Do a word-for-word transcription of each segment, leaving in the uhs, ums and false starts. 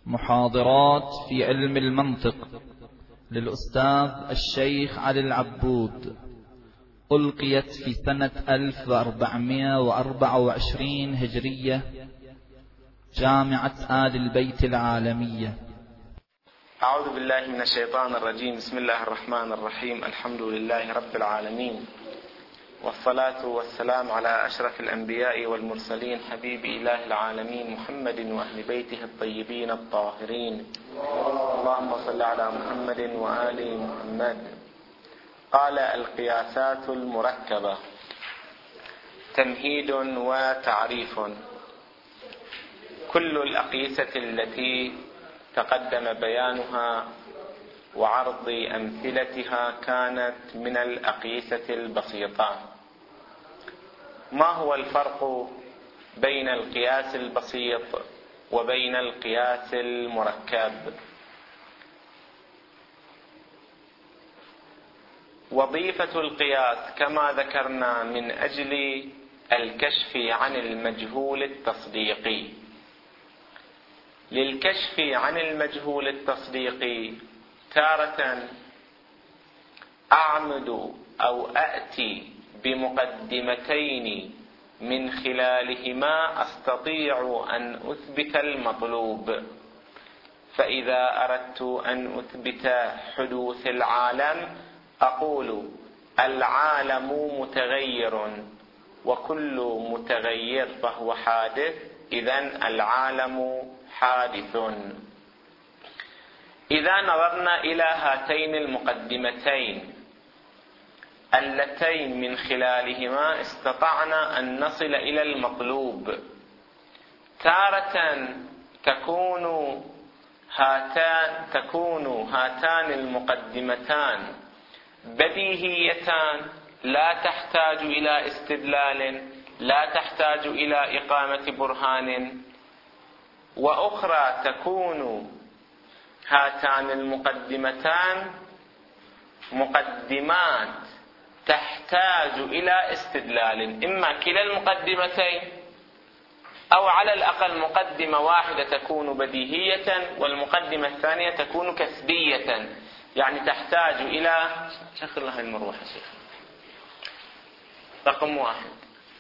محاضرات في علم المنطق للأستاذ الشيخ علي العبود، ألقيت في سنة ألف وأربعمائة وأربعة وعشرين هجرية، جامعة آل البيت العالمية. أعوذ بالله من الشيطان الرجيم. بسم الله الرحمن الرحيم. الحمد لله رب العالمين، والصلاة والسلام على أشرف الأنبياء والمرسلين، حبيب إله العالمين محمد وأهل بيته الطيبين الطاهرين. اللهم صل على محمد وآل محمد. قال: القياسات المركبة. تمهيد وتعريف. كل الأقيسة التي تقدم بيانها وعرض أمثلتها كانت من الأقيسة البسيطة. ما هو الفرق بين القياس البسيط وبين القياس المركب؟ وظيفة القياس كما ذكرنا من أجل الكشف عن المجهول التصديقي. للكشف عن المجهول التصديقي تارة أعمد أو أأتي بمقدمتين من خلالهما أستطيع أن أثبت المطلوب. فإذا أردت أن أثبت حدوث العالم أقول: العالم متغير، وكل متغير فهو حادث، إذن العالم حادث. إذا نظرنا إلى هاتين المقدمتين اللتين من خلالهما استطعنا أن نصل إلى المطلوب، تارة تكون هاتان تكون هاتان المقدمتان بديهيتان لا تحتاج إلى استدلال، لا تحتاج إلى إقامة برهان، وأخرى تكون هاتان المقدمتان مقدمات تحتاج إلى استدلال، إما كلا المقدمتين أو على الأقل مقدمة واحدة تكون بديهية والمقدمة الثانية تكون كسبية، يعني تحتاج إلى شغل لها المروحة شيخ. رقم واحد،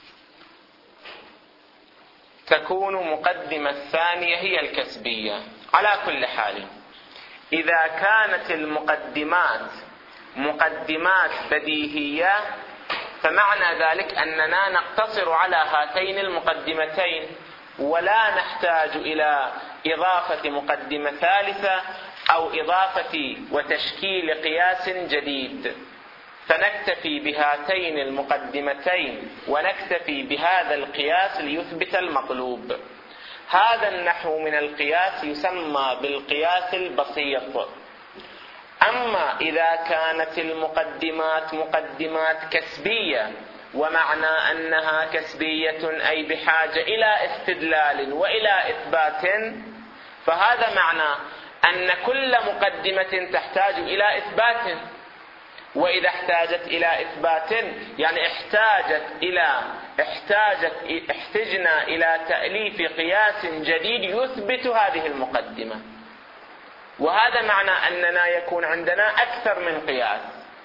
تكون مقدمة الثانية هي الكسبية. على كل حال، إذا كانت المقدمات مقدمات بديهية فمعنى ذلك أننا نقتصر على هاتين المقدمتين ولا نحتاج إلى إضافة مقدمة ثالثة أو إضافة وتشكيل قياس جديد، فنكتفي بهاتين المقدمتين ونكتفي بهذا القياس ليثبت المطلوب. هذا النحو من القياس يسمى بالقياس البسيط. أما إذا كانت المقدمات مقدمات كسبية، ومعنى أنها كسبية أي بحاجة إلى استدلال وإلى إثبات، فهذا معنى أن كل مقدمة تحتاج إلى إثبات، وإذا احتاجت إلى إثبات يعني احتاجت إلى احتاجت احتجنا إلى تأليف قياس جديد يثبت هذه المقدمة. وهذا معنى أننا يكون عندنا أكثر من قياس.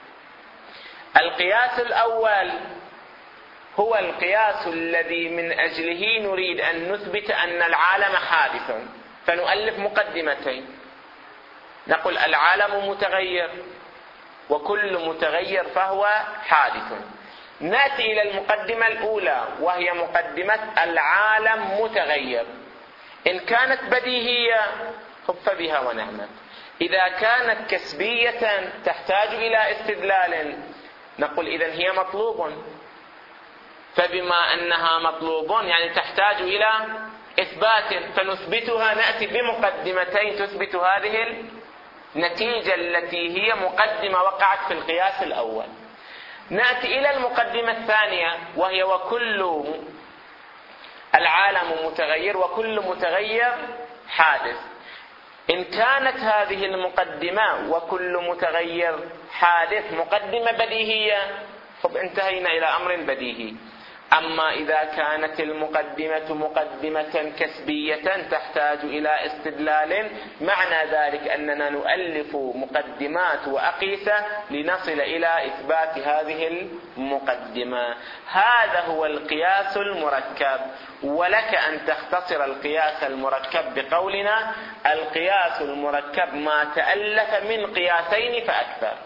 القياس الأول هو القياس الذي من أجله نريد أن نثبت أن العالم حادث، فنؤلف مقدمتين نقول: العالم متغير، وكل متغير فهو حادث. نأتي إلى المقدمة الأولى وهي مقدمة العالم متغير. إن كانت بديهية فبها ونعمت. إذا كانت كسبية تحتاج إلى استدلال نقول إذن هي مطلوب، فبما أنها مطلوب يعني تحتاج إلى إثبات، فنثبتها. نأتي بمقدمتين تثبت هذه النتيجة التي هي مقدمة وقعت في القياس الأول. نأتي إلى المقدمة الثانية وهي: وكل العالم متغير، وكل متغير حادث. إن كانت هذه المقدمة وكل متغير حادث مقدمة بديهية، فانتهينا إلى أمر بديهي. أما إذا كانت المقدمة مقدمة كسبية تحتاج إلى استدلال، معنى ذلك أننا نؤلف مقدمات وأقيسة لنصل إلى إثبات هذه المقدمة. هذا هو القياس المركب. ولك أن تختصر القياس المركب بقولنا القياس المركب ما تألف من قياسين فأكثر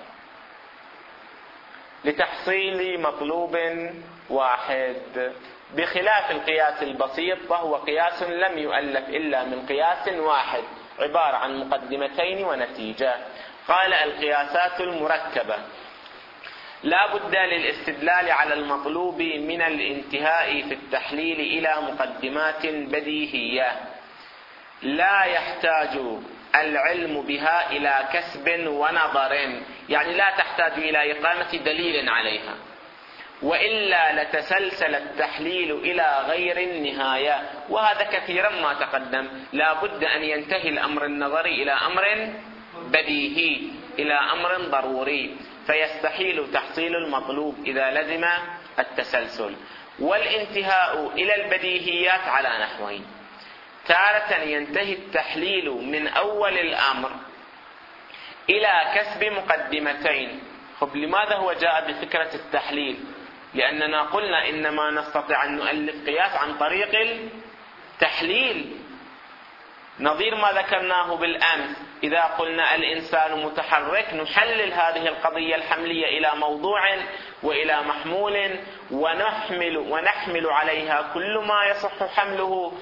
لتحصيل مطلوب واحد، بخلاف القياس البسيط فهو قياس لم يؤلف إلا من قياس واحد عبارة عن مقدمتين ونتيجة. قال القياسات المركبة لا بد للاستدلال على المطلوب من الانتهاء في التحليل إلى مقدمات بديهية لا يحتاج العلم بها إلى كسب ونظر، يعني لا تحتاج إلى إقامة دليل عليها، وإلا لتسلسل التحليل إلى غير النهاية. وهذا كثيرا ما تقدم، لا بد أن ينتهي الأمر النظري إلى أمر بديهي، إلى أمر ضروري، فيستحيل تحصيل المطلوب إذا لزم التسلسل. والانتهاء إلى البديهيات على نحوين: تارة ينتهي التحليل من أول الأمر إلى كسب مقدمتين. خب لماذا هو جاء بفكرة التحليل؟ لأننا قلنا إنما نستطيع أن نؤلف قياس عن طريق التحليل، نظير ما ذكرناه بالأمس. إذا قلنا الإنسان متحرك نحلل هذه القضية الحملية إلى موضوع وإلى محمول، ونحمل, ونحمل عليها كل ما يصح حمله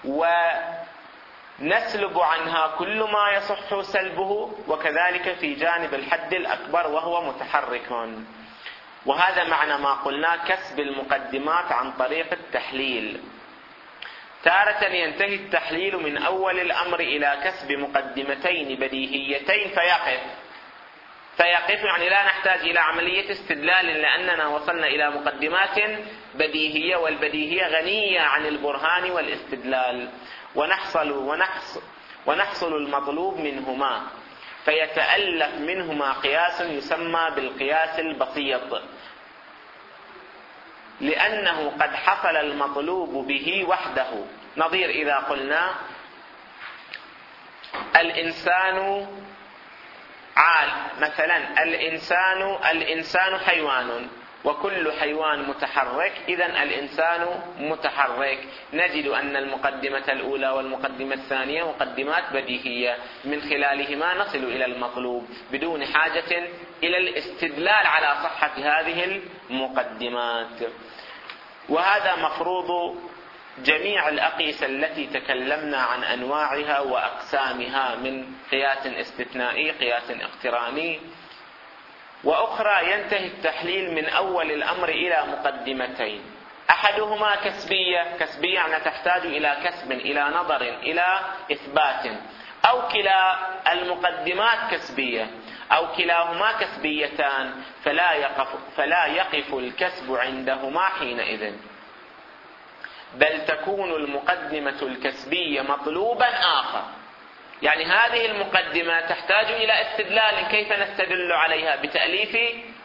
ونسلب عنها كل ما يصح سلبه، وكذلك في جانب الحد الأكبر وهو متحرك. وهذا معنى ما قلنا كسب المقدمات عن طريق التحليل. تارة ينتهي التحليل من أول الأمر إلى كسب مقدمتين بديهيتين فيقف فيقف يعني لا نحتاج إلى عملية استدلال، لأننا وصلنا إلى مقدمات بديهية، والبديهية غنية عن البرهان والاستدلال، ونحصل, ونحصل, ونحصل المطلوب منهما، فيتألف منهما قياس يسمى بالقياس البسيط، لأنه قد حصل المطلوب به وحده. نظير إذا قلنا الإنسان عال مثلا، الإنسان الإنسان حيوان، وكل حيوان متحرك، إذن الإنسان متحرك. نجد أن المقدمة الأولى والمقدمة الثانية مقدمات بديهية، من خلالهما نصل إلى المطلوب بدون حاجة إلى الاستدلال على صحة هذه المقدمات. وهذا مفروض جميع الأقيسة التي تكلمنا عن أنواعها وأقسامها، من قياس استثنائي، قياس اقتراني، وأخرى ينتهي التحليل من أول الأمر إلى مقدمتين. أحدهما كسبية، كسبية يعني تحتاج إلى كسب، إلى نظر، إلى إثبات، أو كلا المقدمات كسبية، أو كلاهما كسبيتان، فلا يقف, فلا يقف الكسب عندهما حينئذ، بل تكون المقدمة الكسبية مطلوبا آخر. يعني هذه المقدمة تحتاج إلى استدلال، كيف نستدل عليها؟ بتأليف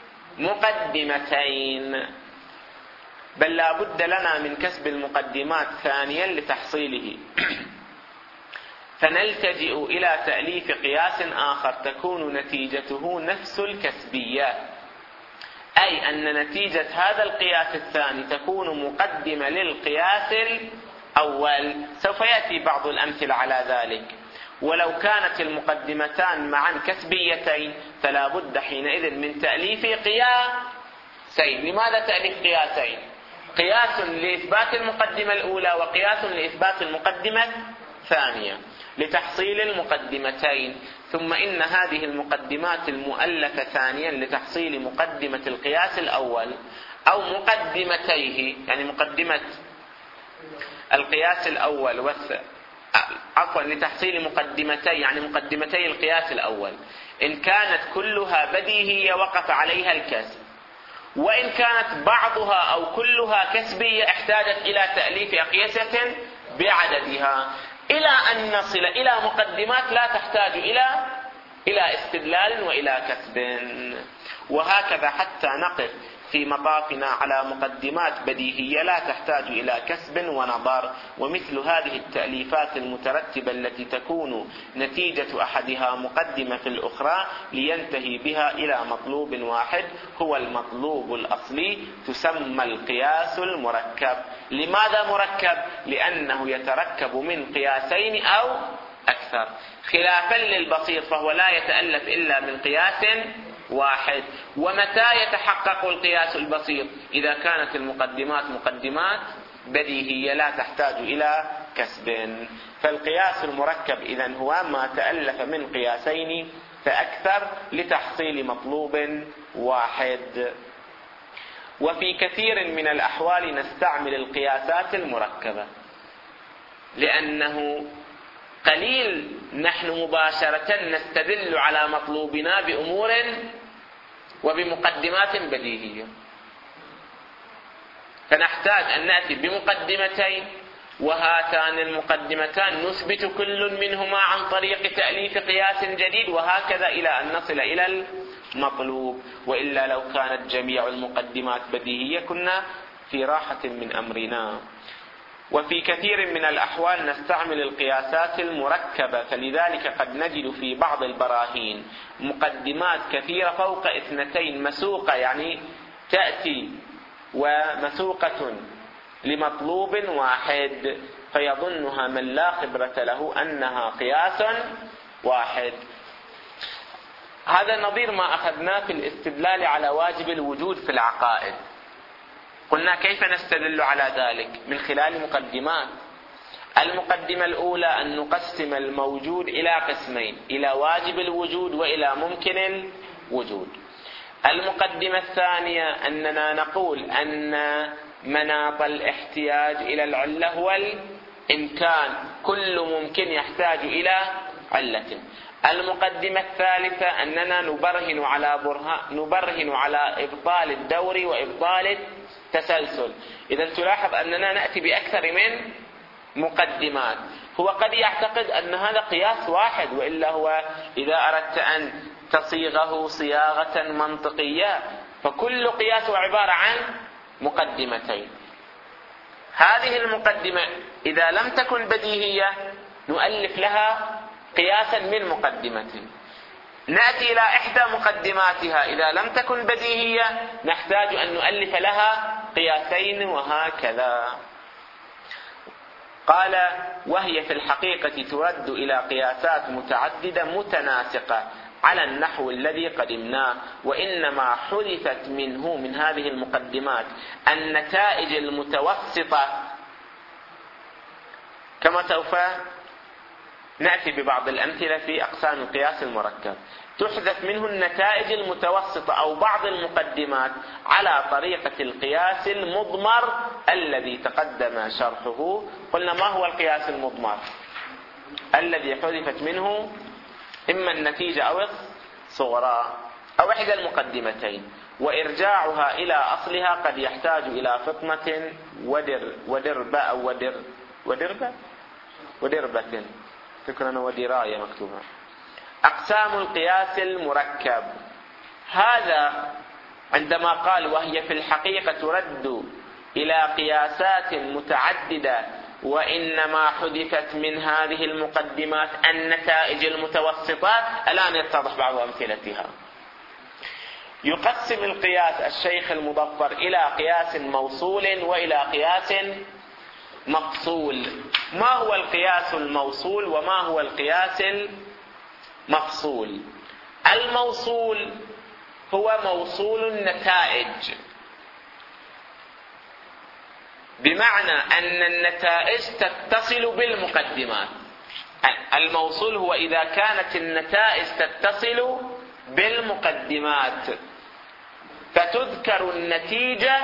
مقدمتين، بل لا بد لنا من كسب المقدمات ثانيا لتحصيله، فنلتجئ إلى تأليف قياس آخر تكون نتيجته نفس الكسبية، أي أن نتيجة هذا القياس الثاني تكون مقدمة للقياس الأول. سوف يأتي بعض الأمثلة على ذلك. ولو كانت المقدمتان معا كسبيتين فلا بد حينئذ من تأليف قياسين. لماذا تأليف قياسين؟ قياس لإثبات المقدمة الأولى وقياس لإثبات المقدمة الثانية لتحصيل المقدمتين. ثم إن هذه المقدمات المؤلفة ثانيا لتحصيل مقدمة القياس الأول أو مقدمتيه، يعني مقدمة القياس الأول والثاني، عفوا لتحصيل مقدمتي يعني مقدمتي القياس الأول، إن كانت كلها بديهية وقف عليها الكسب، وإن كانت بعضها أو كلها كسبية احتاجت إلى تأليف أقيسة بعددها، إلى أن نصل إلى مقدمات لا تحتاج إلى إلى استدلال وإلى كسب. وهكذا حتى نقف في مطافنا على مقدمات بديهية لا تحتاج إلى كسب ونظر. ومثل هذه التأليفات المترتبة التي تكون نتيجة أحدها مقدمة في الأخرى لينتهي بها إلى مطلوب واحد هو المطلوب الأصلي، تسمى القياس المركب. لماذا مركب؟ لأنه يتركب من قياسين أو أكثر، خلافا للبسيط فهو لا يتألف إلا من قياس واحد. ومتى يتحقق القياس البسيط؟ إذا كانت المقدمات مقدمات بديهية لا تحتاج إلى كسب. فالقياس المركب إذن هو ما تألف من قياسين فأكثر لتحصيل مطلوب واحد. وفي كثير من الأحوال نستعمل القياسات المركبة لأنه قليل نحن مباشرة نستدل على مطلوبنا بأمور وبمقدمات بديهية، فنحتاج أن نأتي بمقدمتين، وهاتان المقدمتان نثبت كل منهما عن طريق تأليف قياس جديد، وهكذا إلى أن نصل إلى المطلوب. وإلا لو كانت جميع المقدمات بديهية كنا في راحة من أمرنا. وفي كثير من الأحوال نستعمل القياسات المركبة، فلذلك قد نجد في بعض البراهين مقدمات كثيرة فوق اثنتين مسوقة، يعني تأتي ومسوقة لمطلوب واحد، فيظنها من لا خبرة له أنها قياس واحد. هذا نظير ما أخذناه في الاستدلال على واجب الوجود في العقائد. قلنا كيف نستدل على ذلك؟ من خلال مقدمات. المقدمة الأولى أن نقسم الموجود إلى قسمين، إلى واجب الوجود وإلى ممكن الوجود. المقدمة الثانية أننا نقول أن مناط الاحتياج إلى العلة هو الإمكان، كل ممكن يحتاج إلى علة. المقدمة الثالثة أننا نبرهن على برهان نبرهن على إبطال الدور وإبطال التسلسل. إذا تلاحظ أننا نأتي بأكثر من مقدمات. هو قد يعتقد أن هذا قياس واحد، وإلا هو إذا أردت أن تصيغه صياغة منطقية فكل قياس عبارة عن مقدمتين. هذه المقدمة إذا لم تكن بديهية نؤلف لها قياسا من مقدمة، نأتي إلى إحدى مقدماتها إذا لم تكن بديهية نحتاج أن نؤلف لها قياسين، وهكذا. قال: وهي في الحقيقة ترد إلى قياسات متعددة متناسقة على النحو الذي قدمناه، وإنما حذفت منه من هذه المقدمات النتائج المتوسطة، كما سوف نأتي ببعض الأمثلة في أقسام القياس المركب. تحذف منه النتائج المتوسطة أو بعض المقدمات على طريقة القياس المضمر الذي تقدم شرحه. قلنا ما هو القياس المضمر؟ الذي حذفت منه إما النتيجة أو الصغرى أو إحدى المقدمتين، وإرجاعها إلى أصلها قد يحتاج إلى فطنة ودر ودربة أو ودر ودربة ودربة فكرة ودراية مكتوبة. أقسام القياس المركب، هذا عندما قال وهي في الحقيقة ترد إلى قياسات متعددة وإنما حذفت من هذه المقدمات النتائج المتوسطات، الآن يتضح بعض أمثلتها. يقسم القياس الشيخ المظفر إلى قياس موصول وإلى قياس مفصول. ما هو القياس الموصول وما هو القياس المفصول؟ الموصول هو موصول النتائج، بمعنى أن النتائج تتصل بالمقدمات. الموصول هو إذا كانت النتائج تتصل بالمقدمات، فتذكر النتيجة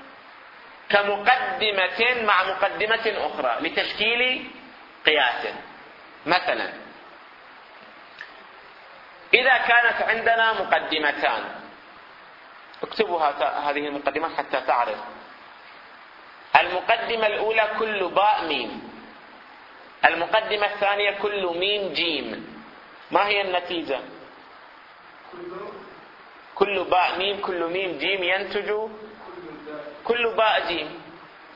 كمقدمة مع مقدمة أخرى لتشكيل قياس. مثلا إذا كانت عندنا مقدمتان، اكتبوا هذه المقدمات حتى تعرف. المقدمة الأولى كل باء ميم، المقدمة الثانية كل ميم جيم. ما هي النتيجة؟ كل باء ميم كل ميم جيم ينتج كل باء جيم.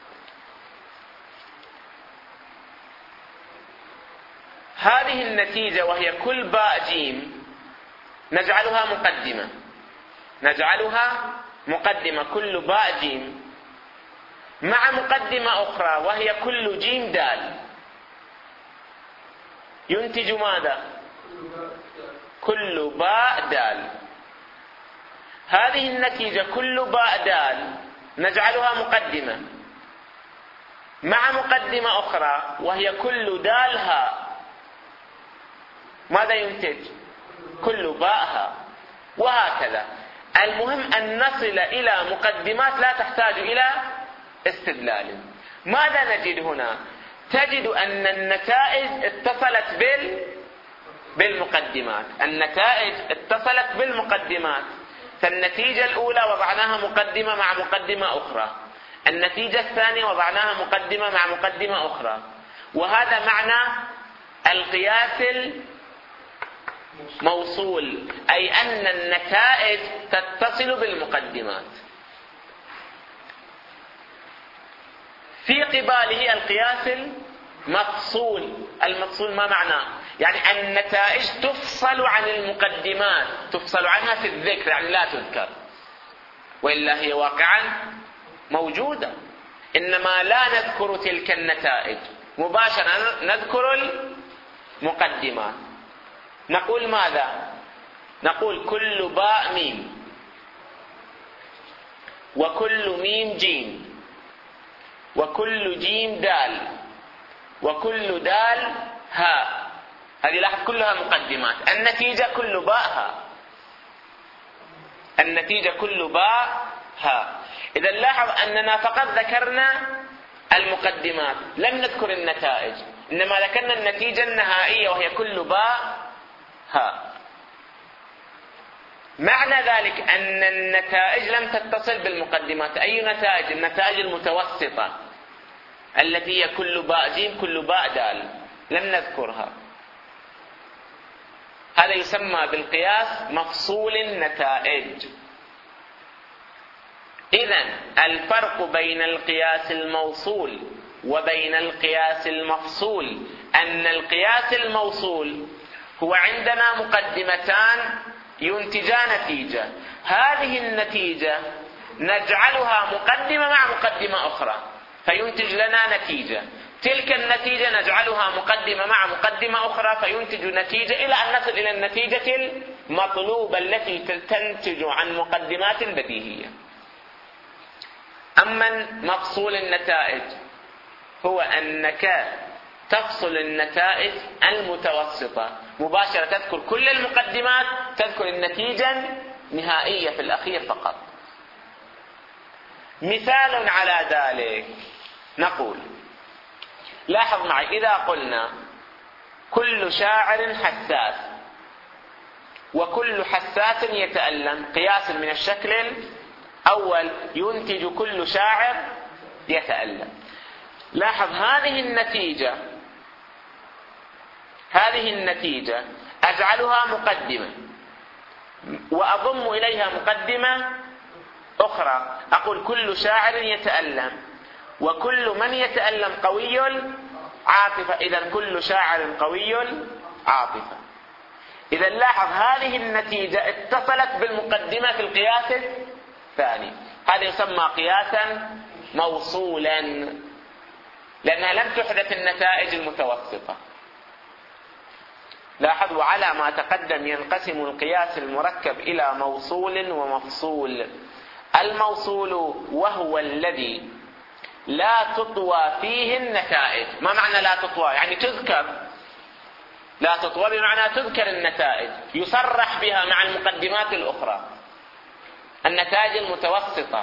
هذه النتيجة وهي كل باء جيم نجعلها مقدمة، نجعلها مقدمة كل باء جيم مع مقدمة أخرى وهي كل جيم دال، ينتج ماذا؟ كل باء دال. هذه النتيجة كل باء دال نجعلها مقدمة مع مقدمة أخرى وهي كل دال هاء، ماذا ينتج؟ كل باء هاء، وهكذا. المهم أن نصل إلى مقدمات لا تحتاج إلى استدلال. ماذا نجد هنا؟ تجد أن النتائج اتصلت بال بالمقدمات، النتائج اتصلت بالمقدمات. فالنتيجة الأولى وضعناها مقدمة مع مقدمة أخرى، النتيجة الثانية وضعناها مقدمة مع مقدمة أخرى، وهذا معنى القياس الموصول، أي أن النتائج تتصل بالمقدمات. في قباله القياس المفصول. المفصول ما معناه؟ يعني النتائج تفصل عن المقدمات، تفصل عنها في الذكر، يعني لا تذكر، وإلا هي واقعا موجودة، إنما لا نذكر تلك النتائج مباشرة، نذكر المقدمات. نقول ماذا؟ نقول كل باء ميم وكل ميم جيم وكل جيم دال وكل دال هاء. هذه لاحظ كلها مقدمات. النتيجة كل باء هاء، النتيجة كل باء هاء. إذا لاحظ أننا فقط ذكرنا المقدمات، لم نذكر النتائج، إنما ذكرنا النتيجة النهائية وهي كل باء هاء. معنى ذلك أن النتائج لم تتصل بالمقدمات. أي نتائج؟ النتائج المتوسطة التي هي كل باء جيم كل باء دال، لم نذكرها. هذا يسمى بالقياس مفصول النتائج. إذن الفرق بين القياس الموصول وبين القياس المفصول أن القياس الموصول هو عندنا مقدمتان ينتجان نتيجة، هذه النتيجة نجعلها مقدمة مع مقدمة أخرى فينتج لنا نتيجة، تلك النتيجة نجعلها مقدمة مع مقدمة أخرى فينتج نتيجة، إلى أن نصل إلى النتيجة المطلوبة التي تنتج عن مقدمات بديهية. أما مفصول النتائج هو أنك تفصل النتائج المتوسطة مباشرة، تذكر كل المقدمات، تذكر النتيجة النهائية في الأخير فقط. مثال على ذلك نقول، لاحظ معي، إذا قلنا كل شاعر حساس وكل حساس يتألم، قياس من الشكل الأول ينتج كل شاعر يتألم. لاحظ هذه النتيجة، هذه النتيجة أجعلها مقدمة وأضم إليها مقدمة أخرى، أقول كل شاعر يتألم وكل من يتألم قوي عاطفة، إذن كل شاعر قوي عاطفة. إذن لاحظ هذه النتيجة اتصلت بالمقدمة في القياس الثاني، هذا يسمى قياسا موصولا لأنها لم تحدث النتائج المتوسطة. لاحظ، وعلى ما تقدم ينقسم القياس المركب إلى موصول ومفصول. الموصول وهو الذي لا تطوى فيه النتائج. ما معنى لا تطوى؟ يعني تذكر، لا تطوى بمعنى تذكر النتائج، يصرح بها مع المقدمات الأخرى. النتائج المتوسطة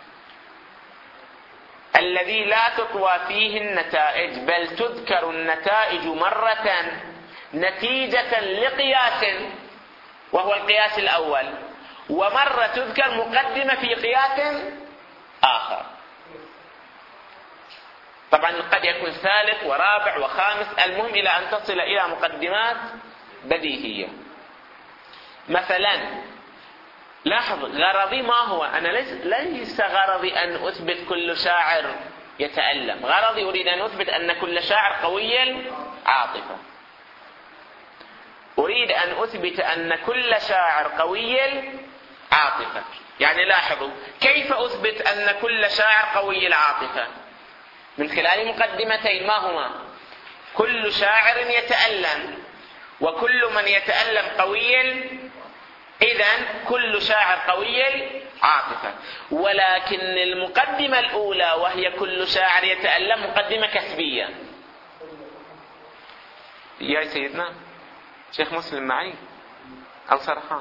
الذي لا تطوى فيه النتائج، بل تذكر النتائج مرة نتيجة لقياس وهو القياس الأول، ومرة تذكر مقدمة في قياس آخر. طبعا قد يكون ثالث ورابع وخامس، المهم إلى أن تصل إلى مقدمات بديهية. مثلا لاحظ غرضي ما هو، أنا ليس, ليس غرضي أن أثبت كل شاعر يتألم، غرضي أريد أن أثبت أن كل شاعر قوي العاطفة. أريد أن أثبت أن كل شاعر قوي العاطفة. يعني لاحظوا كيف أثبت أن كل شاعر قوي العاطفة؟ من خلال مقدمتين، ما هما؟ كل شاعر يتألم، وكل من يتألم قوي، إذن كل شاعر قوي العاطفة. ولكن المقدمة الأولى وهي كل شاعر يتألم مقدمة كسبية. يا سيدنا شيخ مسلم معي أو سرحان؟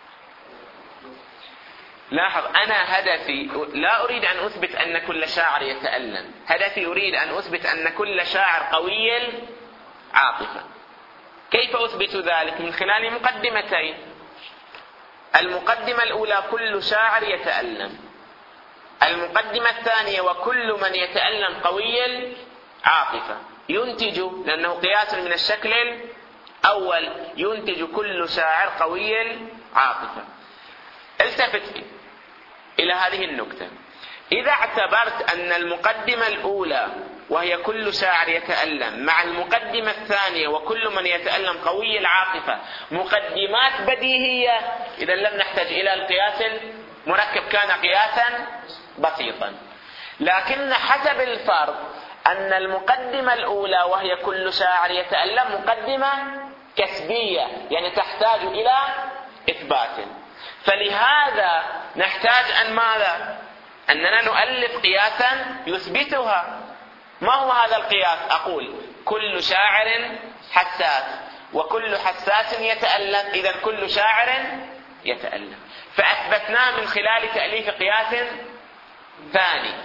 لاحظ أنا هدفي لا أريد أن أثبت أن كل شاعر يتألم، هدفي أريد أن أثبت أن كل شاعر قوي العاطفة. كيف أثبت ذلك؟ من خلال مقدمتين. المقدمة الأولى كل شاعر يتألم، المقدمة الثانية وكل من يتألم قوي العاطفة. ينتج، لأنه قياس من الشكل الأول، ينتج كل شاعر قوي العاطفة. التفت إلى هذه النكتة. إذا اعتبرت أن المقدمة الأولى وهي كل شاعر يتألم مع المقدمة الثانية وكل من يتألم قوي العاطفة مقدمات بديهية، إذا لم نحتاج إلى القياس المركب، كان قياسا بسيطا. لكن حسب الفرض أن المقدمة الأولى وهي كل شاعر يتألم مقدمة كسبية، يعني تحتاج إلى إثبات. فلهذا نحتاج أن ماذا؟ أننا نؤلف قياسا يثبتها. ما هو هذا القياس؟ أقول كل شاعر حساس، وكل حساس يتألم، إذا كل شاعر يتألم. فأثبتناه من خلال تأليف قياس ثاني.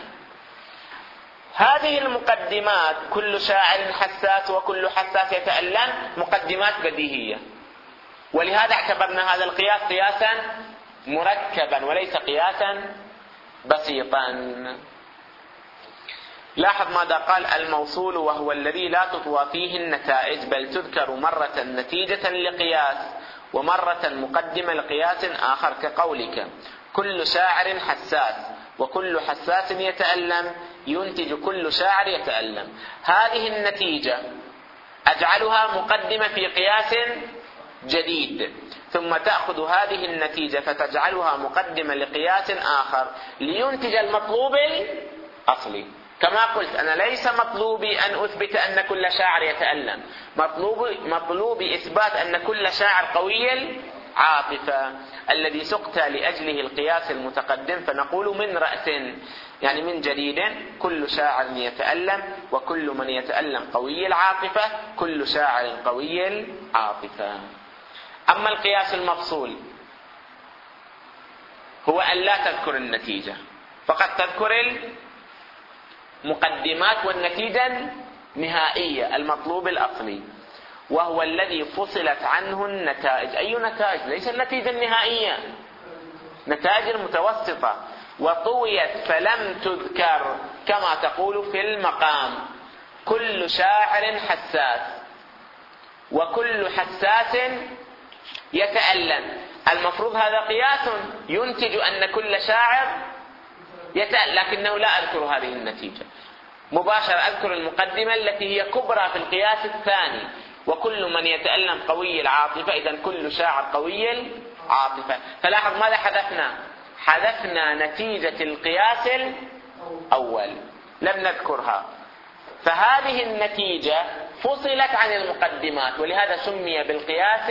هذه المقدمات كل شاعر حساس وكل حساس يتألم مقدمات بديهية، ولهذا اعتبرنا هذا القياس قياسا مركبا وليس قياسا بسيطا. لاحظ ماذا قال الموصول: وهو الذي لا تطوى فيه النتائج، بل تذكر مرة نتيجة لقياس ومرة مقدمة لقياس آخر، كقولك كل شاعر حساس وكل حساس يتألم، ينتج كل شاعر يتألم. هذه النتيجة أجعلها مقدمة في قياس جديد، ثم تأخذ هذه النتيجة فتجعلها مقدمة لقياس آخر لينتج المطلوب الأصلي. كما قلت أنا ليس مطلوبي أن أثبت أن كل شاعر يتألم، مطلوب مطلوبي إثبات أن كل شاعر قوي العاطفة الذي سقت لأجله القياس المتقدم. فنقول من رأس، يعني من جديد، كل شاعر يتألم وكل من يتألم قوي العاطفة، كل شاعر قوي العاطفة. أما القياس المفصول هو أن لا تذكر النتيجة، فقط تذكر المقدمات والنتيجة النهائية المطلوب الأصلي، وهو الذي فصلت عنه النتائج. أي نتائج؟ ليس النتيجة النهائية، نتائج المتوسطة. وطويت فلم تذكر، كما تقول في المقام كل شاعر حساس وكل حساس يتألم. المفروض هذا قياس ينتج أن كل شاعر يتألم، لكنه لا أذكر هذه النتيجة مباشرة، أذكر المقدمة التي هي كبرى في القياس الثاني، وكل من يتألم قوي العاطفة، إذا كل شاعر قوي العاطفة. فلاحظ ماذا حذفنا؟ حذفنا نتيجة القياس الأول، لم نذكرها. فهذه النتيجة فصلت عن المقدمات، ولهذا سمي بالقياس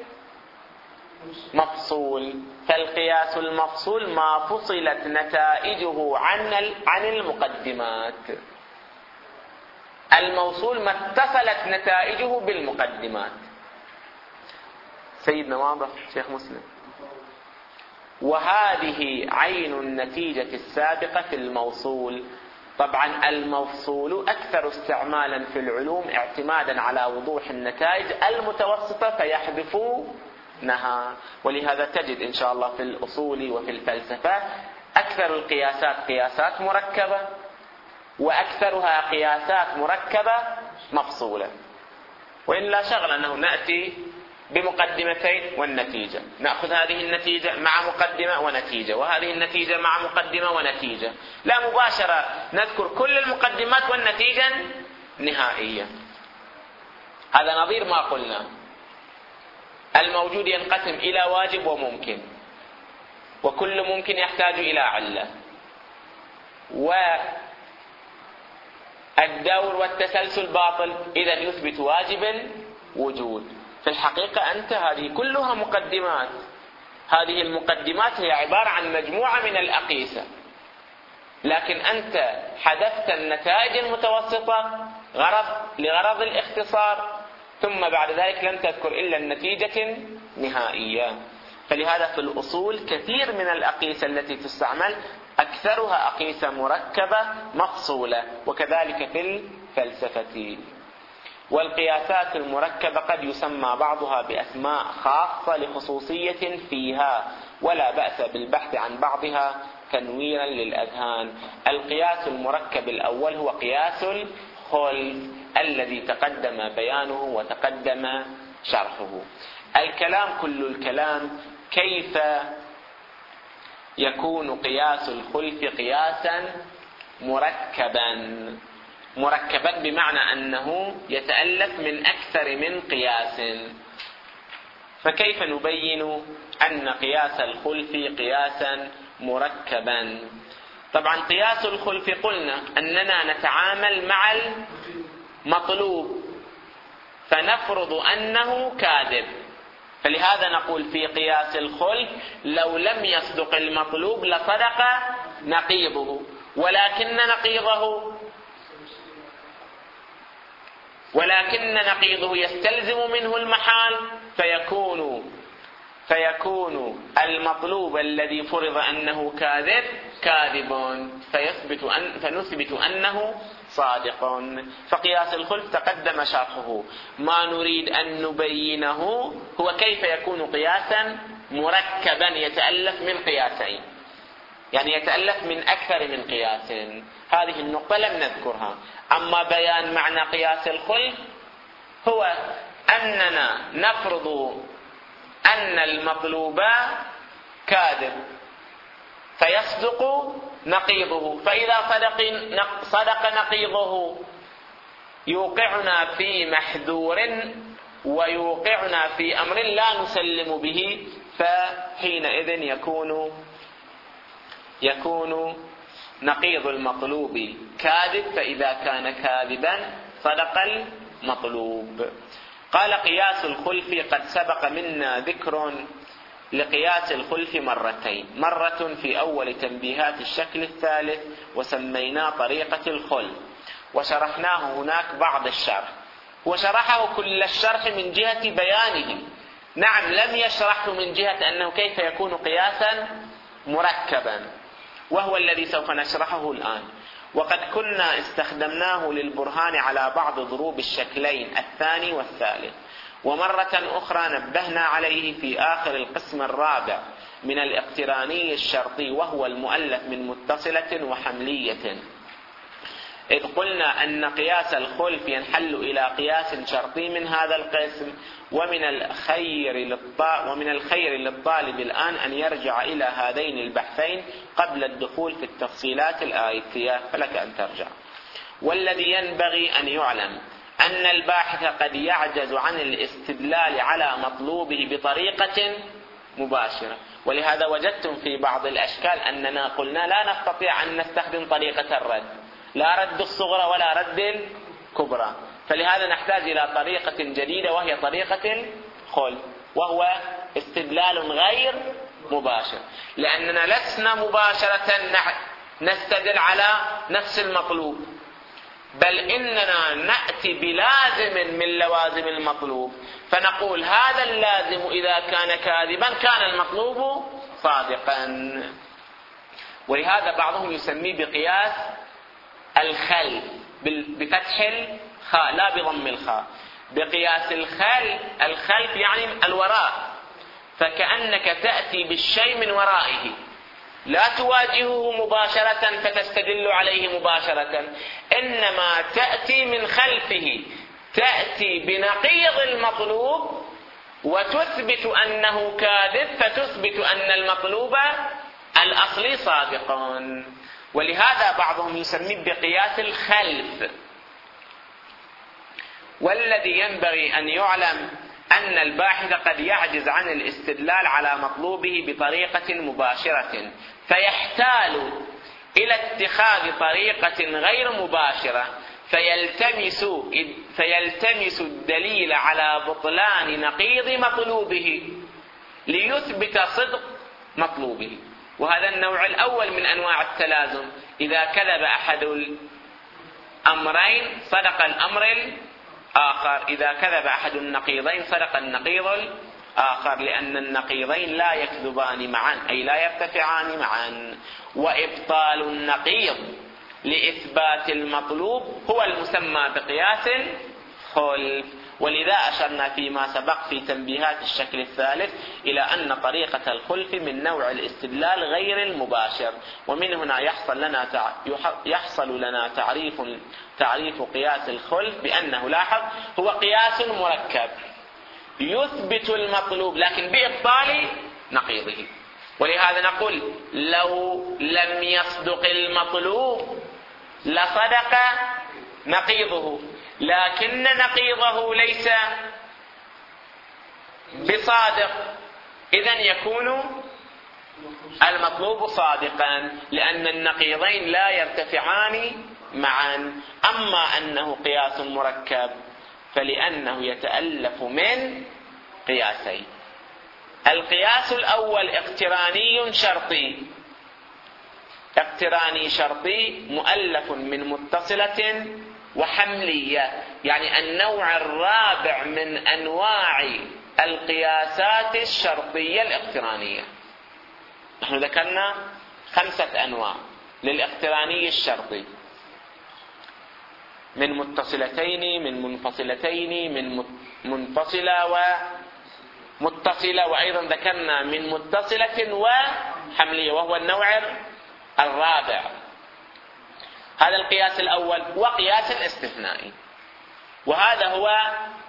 المفصول. فالقياس المفصول ما فصلت نتائجه عن عن المقدمات. الموصول ما اتصلت نتائجه بالمقدمات. سيدنا واضح شيخ مسلم؟ وهذه عين النتيجة السابقة في الموصول. طبعا الموصول أكثر استعمالا في العلوم اعتمادا على وضوح النتائج المتوسطة فيحذفونها، ولهذا تجد إن شاء الله في الأصول وفي الفلسفة أكثر القياسات قياسات مركبة، وأكثرها قياسات مركبة مفصولة. وإلا شغل أنه نأتي بمقدمتين والنتيجة، نأخذ هذه النتيجة مع مقدمة ونتيجة، وهذه النتيجة مع مقدمة ونتيجة، لا مباشرة نذكر كل المقدمات والنتيجة نهائية. هذا نظير ما قلنا الموجود ينقسم إلى واجب وممكن، وكل ممكن يحتاج إلى علة، والدور والتسلسل باطل، إذا يثبت واجب وجود. في الحقيقة أنت هذه كلها مقدمات، هذه المقدمات هي عبارة عن مجموعة من الأقيسة، لكن أنت حذفت النتائج المتوسطة غرض لغرض الاختصار، ثم بعد ذلك لم تذكر إلا النتيجة النهائية. فلهذا في الأصول كثير من الأقيسة التي تستعمل أكثرها أقيسة مركبة مفصولة، وكذلك في الفلسفة. والقياسات المركبة قد يسمى بعضها بأسماء خاصة لخصوصية فيها، ولا بأس بالبحث عن بعضها تنويرا للأذهان. القياس المركب الأول هو قياس الخلف الذي تقدم بيانه وتقدم شرحه. الكلام كل الكلام كيف يكون قياس الخلف قياسا مركبا، مركبا بمعنى أنه يتألف من أكثر من قياس. فكيف نبين أن قياس الخلف قياسا مركبا؟ طبعا قياس الخلف قلنا أننا نتعامل مع المطلوب فنفرض أنه كاذب، فلهذا نقول في قياس الخلف لو لم يصدق المطلوب لصدق نقيضه، ولكن نقيضه ولكن نقيضه يستلزم منه المحال، فيكون فيكون المطلوب الذي فرض أنه كاذب كاذب، فيثبت أن فنثبت أنه صادق. فقياس الخلف تقدم شرحه. ما نريد أن نبينه هو كيف يكون قياسا مركبا يتألف من قياسين، يعني يتألف من أكثر من قياس. هذه النقطة لم نذكرها. أما بيان معنى قياس الخلف هو أننا نفرض أن المطلوب كاذب فيصدق نقيضه، فإذا صدق صدق نقيضه يوقعنا في محذور ويوقعنا في أمر لا نسلم به، فحينئذ يكون يكون نقيض المطلوب كاذب، فإذا كان كاذبا صدق المطلوب. قال قياس الخلف قد سبق منا ذكر لقياس الخلف مرتين، مرة في أول تنبيهات الشكل الثالث وسميناه طريقة الخلف، وشرحناه هناك بعض الشرح، وشرحه كل الشرح من جهة بيانه، نعم لم يشرحه من جهة أنه كيف يكون قياسا مركبا، وهو الذي سوف نشرحه الآن. وقد كنا استخدمناه للبرهان على بعض ضروب الشكلين الثاني والثالث، ومرة أخرى نبهنا عليه في آخر القسم الرابع من الاقتراني الشرطي، وهو المؤلف من متصلة وحملية، إذ قلنا أن قياس الخلف ينحل إلى قياس شرطي من هذا القسم. ومن الخير للطالب ومن الخير للطالب الآن أن يرجع إلى هذين البحثين قبل الدخول في التفصيلات الآيتية، فلك أن ترجع. والذي ينبغي أن يعلم أن الباحث قد يعجز عن الاستدلال على مطلوبه بطريقة مباشرة، ولهذا وجدتم في بعض الأشكال أننا قلنا لا نستطيع أن نستخدم طريقة الرد، لا رد الصغرى ولا رد الكبرى، فلهذا نحتاج إلى طريقة جديدة وهي طريقة الخلف، وهو استدلال غير مباشر، لأننا لسنا مباشرة نستدل على نفس المطلوب، بل إننا نأتي بلازم من لوازم المطلوب، فنقول هذا اللازم إذا كان كاذبا كان المطلوب صادقا. ولهذا بعضهم يسميه بقياس الخل بفتح الخاء لا بضم الخاء، بقياس الخل. الخلف يعني الوراء، فكأنك تأتي بالشيء من ورائه، لا تواجهه مباشرة فتستدل عليه مباشرة، إنما تأتي من خلفه، تأتي بنقيض المطلوب وتثبت أنه كاذب، فتثبت أن المطلوب الأصلي صادق. ولهذا بعضهم يسميه بقياس الخلف. والذي ينبغي أن يعلم أن الباحث قد يعجز عن الاستدلال على مطلوبه بطريقة مباشرة، فيحتال إلى اتخاذ طريقة غير مباشرة، فيلتمس فيلتمس الدليل على بطلان نقيض مطلوبه ليثبت صدق مطلوبه. وهذا النوع الأول من أنواع التلازم. إذا كذب أحد الأمرين صدق الأمر الآخر، إذا كذب أحد النقيضين صدق النقيض الآخر، لأن النقيضين لا يكذبان معا، أي لا يرتفعان معا. وإبطال النقيض لإثبات المطلوب هو المسمى بقياس الخلف. ولذا أشرنا فيما سبق في تنبيهات الشكل الثالث إلى أن طريقة الخلف من نوع الاستدلال غير المباشر. ومن هنا يحصل لنا يحصل لنا تعريف تعريف قياس الخلف بأنه، لاحظ، هو قياس مركب يثبت المطلوب لكن بإبطال نقيضه. ولهذا نقول لو لم يصدق المطلوب لصدق نقيضه، لكن نقيضه ليس بصادق، إذن يكون المطلوب صادقا، لأن النقيضين لا يرتفعان معا. أما أنه قياس مركب فلأنه يتألف من قياسين. القياس الأول اقتراني شرطي. اقتراني شرطي مؤلف من متصلة وحملية، يعني النوع الرابع من أنواع القياسات الشرطية الاقترانية. نحن ذكرنا خمسة أنواع للاقتراني الشرطي: من متصلتين، من منفصلتين، من منفصلة ومتصلة، وأيضا ذكرنا من متصلة وحملية، وهو النوع الرابع. هذا القياس الأول. وقياس استثنائي، وهذا هو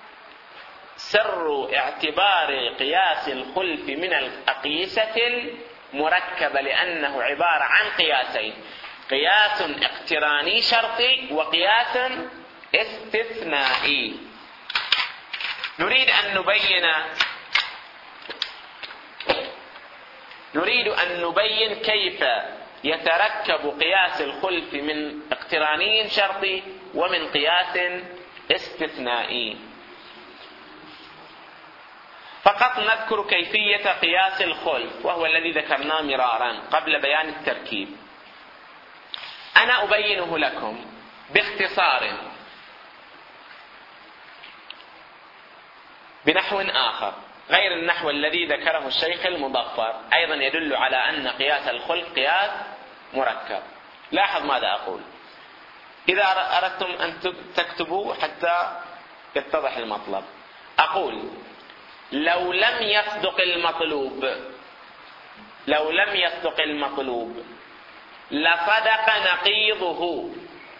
سر اعتبار قياس الخلف من الأقيسة المركبة، لأنه عبارة عن قياسين: قياس اقتراني شرطي وقياس استثنائي. نريد أن نبين نريد أن نبين كيف يتركب قياس الخلف من اقتراني شرطي ومن قياس استثنائي. فقط نذكر كيفية قياس الخلف، وهو الذي ذكرناه مرارا قبل بيان التركيب. أنا أبينه لكم باختصار بنحو آخر غير النحو الذي ذكره الشيخ المظفر، أيضا يدل على أن قياس الخلف قياس مركب. لاحظ ماذا أقول. إذا أردتم أن تكتبوا حتى يتضح المطلب، أقول: لو لم يصدق المطلوب لو لم يصدق المطلوب لصدق نقيضه.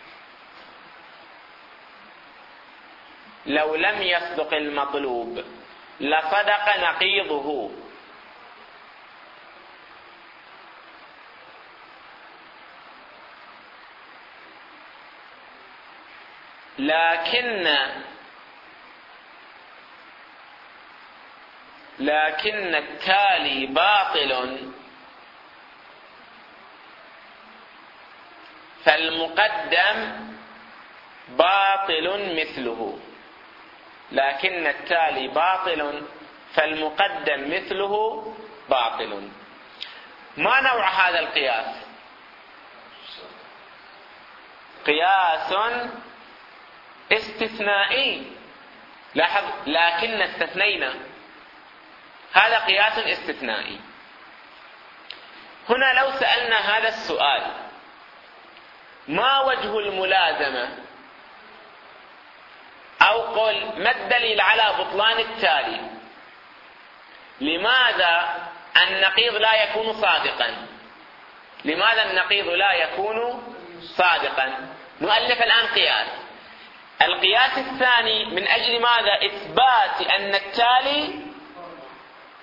لو لم يصدق المطلوب لصدق نقيضه. لكن لكن التالي باطل، فالمقدم باطل مثله. لكن التالي باطل فالمقدم مثله باطل. ما نوع هذا القياس؟ قياس استثنائي. لاحظ، لكن استثنينا، هذا قياس استثنائي. هنا لو سألنا هذا السؤال: ما وجه الملازمة؟ أو قل: ما الدليل على بطلان التالي؟ لماذا النقيض لا يكون صادقا؟ لماذا النقيض لا يكون صادقا؟ نؤلف الآن قياس. القياس الثاني من أجل ماذا؟ إثبات أن التالي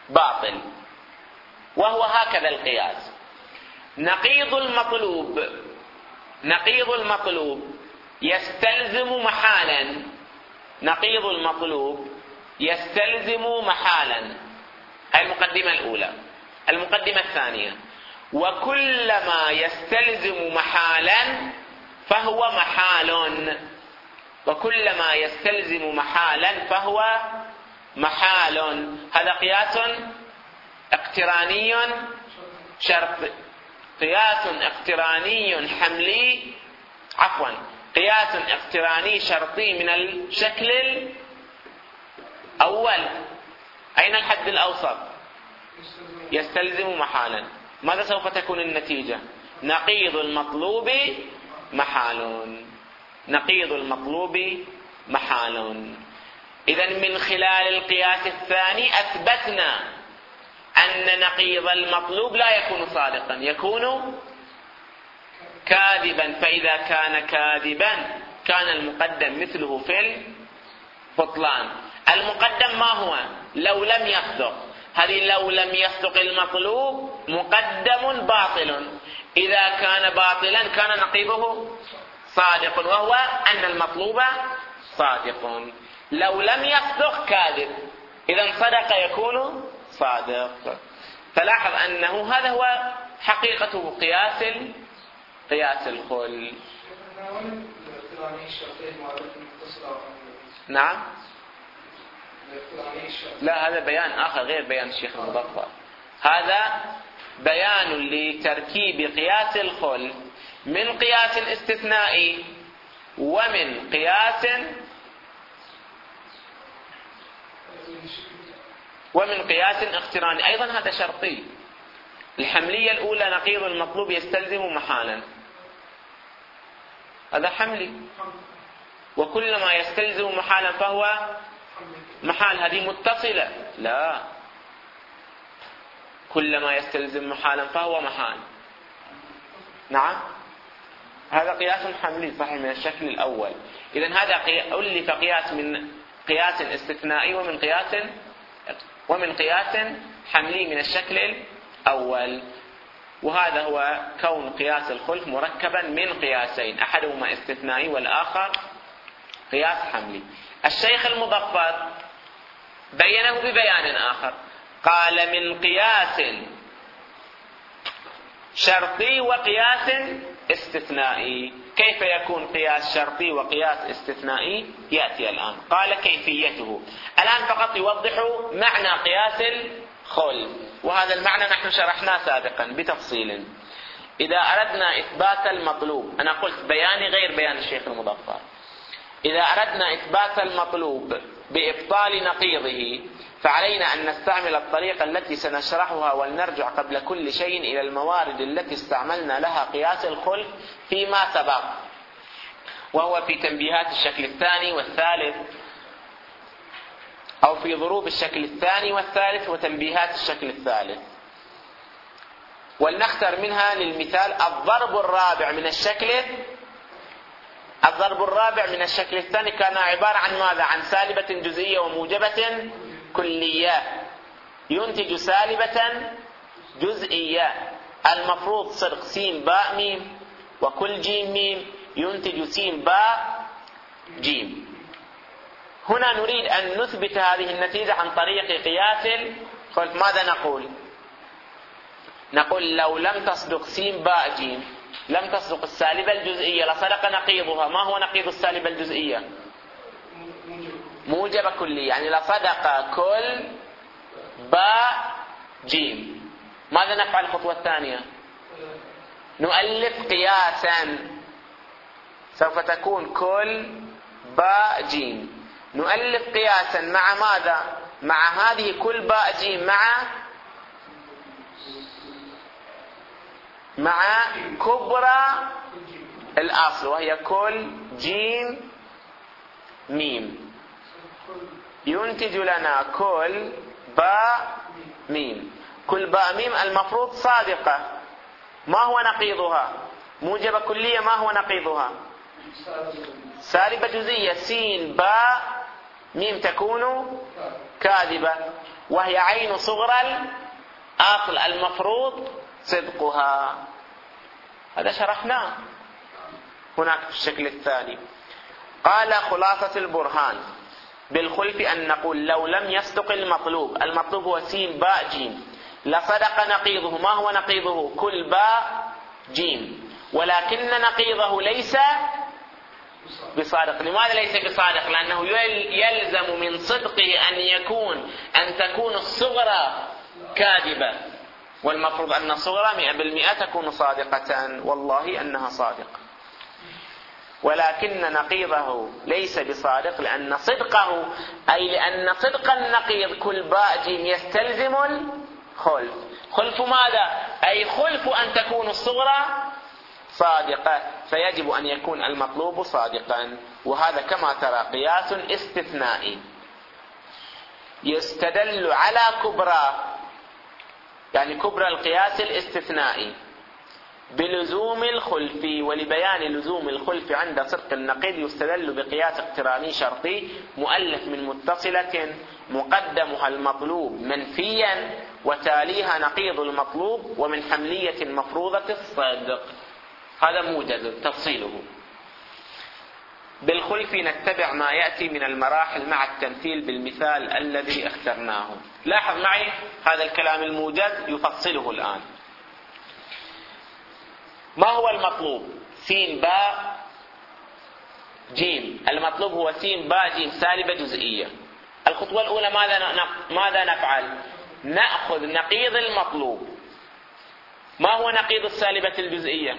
باطل. وهو هكذا القياس. نقيض المطلوب نقيض المطلوب يستلزم محالا نقيض المطلوب يستلزم محالا. هذه المقدمة الأولى. المقدمة الثانية: وكلما يستلزم محالا فهو محال وكلما يستلزم محالا فهو محال. هذا قياس اقتراني شرط قياس اقتراني حملي عفوا قياس اقتراني شرطي من الشكل الأول. أين الحد الأوسط؟ يستلزم محالا. ماذا سوف تكون النتيجة؟ نقيض المطلوب محال نقيض المطلوب محال. إذن من خلال القياس الثاني أثبتنا أن نقيض المطلوب لا يكون صادقا، يكون كاذبا. فإذا كان كاذبا كان المقدم مثله في البطلان. المقدم ما هو؟ لو لم يصدق. هذه لو لم يصدق المطلوب مقدم باطل. إذا كان باطلا كان نقيضه صادق، وهو أن المطلوب صادق. لو لم يصدق كاذب، إذا صدق يكون صادق. فلاحظ أنه هذا هو حقيقة قياس قياس الخل. نعم. لا، هذا بيان آخر غير بيان الشيخ المظفر. هذا بيان لتركيب قياس الخل من قياس استثنائي ومن قياس ومن قياس اقتراني. أيضا هذا شرطي. الحملية الأولى نقيض المطلوب يستلزم محالا، هذا حملي. وكلما يستلزم محالا فهو محال، هذه متصلة. لا، كلما يستلزم محالا فهو محال. نعم، هذا قياس حملي صحيح من الشكل الأول. إذن هذا ألف قياس من قياس استثنائي ومن قياس ومن قياس حملي من الشكل الأول. وهذا هو كون قياس الخلف مركبا من قياسين، أحدهما استثنائي والآخر قياس حملي. الشيخ المظفر بينه ببيان آخر، قال من قياس شرطي وقياس استثنائي. كيف يكون قياس شرطي وقياس استثنائي؟ يأتي الآن. قال كيفيته. الآن فقط يوضح معنى قياس الخلف، وهذا المعنى نحن شرحناه سابقا بتفصيل. إذا أردنا إثبات المطلوب، أنا قلت بياني غير بيان الشيخ المظفر، إذا أردنا إثبات المطلوب بإبطال نقيضه فعلينا أن نستعمل الطريقة التي سنشرحها، ولنرجع قبل كل شيء إلى الموارد التي استعملنا لها قياس الخلف فيما سبق، وهو في تنبيهات الشكل الثاني والثالث، أو في ضروب الشكل الثاني والثالث وتنبيهات الشكل الثالث. ولنختر منها للمثال الضرب الرابع من الشكل الضرب الرابع من الشكل الثاني كان عبارة عن ماذا؟ عن سالبة جزئية وموجبة كلية، ينتج سالبة جزئية. المفروض صدق س باء ميم، وكل جيم ميم ينتج س باء جيم. هنا نريد أن نثبت هذه النتيجة عن طريق قياس الخلف. ماذا نقول؟ نقول لو لم تصدق س باء جيم، لم تصدق السالبة الجزئية، لصدق نقيضها. ما هو نقيض السالبة الجزئية؟ موجب كلي، يعني لصدق كل باء جيم. ماذا نفعل الخطوة الثانية؟ نؤلف قياسا، سوف تكون كل باء جيم. نؤلف قياسا مع ماذا؟ مع هذه كل باء جيم مع مع كبرى الأصل، وهي كل جيم ميم، ينتج لنا كل باء ميم. كل باء ميم المفروض صادقة. ما هو نقيضها؟ موجبة كلية. ما هو نقيضها؟ سالبة جزئية س باء ميم تكون كاذبة، وهي عين صغرى الأصل المفروض صدقها. هذا شرحناه هناك في الشكل الثاني. قال خلاصة البرهان بالخلف أن نقول لو لم يصدق المطلوب، المطلوب هو سين باء جيم، لصدق نقيضه. ما هو نقيضه؟ كل باء جيم، ولكن نقيضه ليس بصادق. لماذا ليس بصادق؟ لأنه يلزم من صدقه أن يكون أن تكون الصغرى كاذبة، والمفروض أن الصغرى مئة بالمئة تكون صادقة، والله أنها صادقة، ولكن نقيضه ليس بصادق لأن صدقه، أي لأن صدق النقيض كل باء جيم يستلزم الخلف. خلف ماذا؟ أي خلف أن تكون الصغرى صادقة، فيجب أن يكون المطلوب صادقا. وهذا كما ترى قياس استثنائي يستدل على كبرى، يعني كبرى القياس الاستثنائي بلزوم الخلف. ولبيان لزوم الخلف عند صدق النقيض يستدل بقياس اقتراني شرطي مؤلف من متصلة مقدمها المطلوب منفيا وتاليها نقيض المطلوب ومن حملية مفروضة الصدق. هذا موجز تفصيله. بالخلف نتبع ما يأتي من المراحل مع التمثيل بالمثال الذي اخترناه. لاحظ معي هذا الكلام الموجز يفصله الآن. ما هو المطلوب؟ سين باء جيم. المطلوب هو سين باء جيم سالبة جزئية. الخطوة الأولى ماذا ماذا نفعل؟ نأخذ نقيض المطلوب. ما هو نقيض السالبة الجزئية؟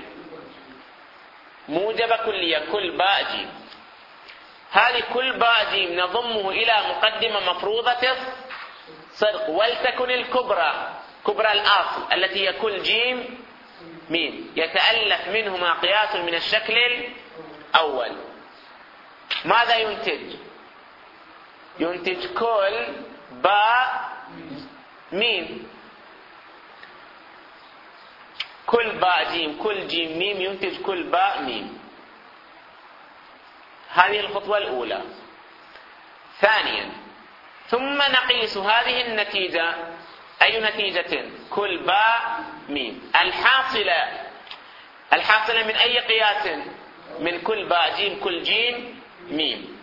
موجب كلية كل باء جيم. هذه كل باء جيم نضمه إلى مقدمة مفروضة صدق، ولتكن الكبرى كبرى الأصل التي هي كل جيم ميم، يتألف منهما قياس من الشكل الأول. ماذا ينتج؟ ينتج كل باء ميم. كل باء جيم كل جيم ميم ينتج كل باء ميم. هذه الخطوة الأولى. ثانيا ثم نقيس هذه النتيجة. أي نتيجة؟ كل باء ميم. الحاصلة الحاصلة من أي قياس؟ من كل باء جيم كل جيم ميم.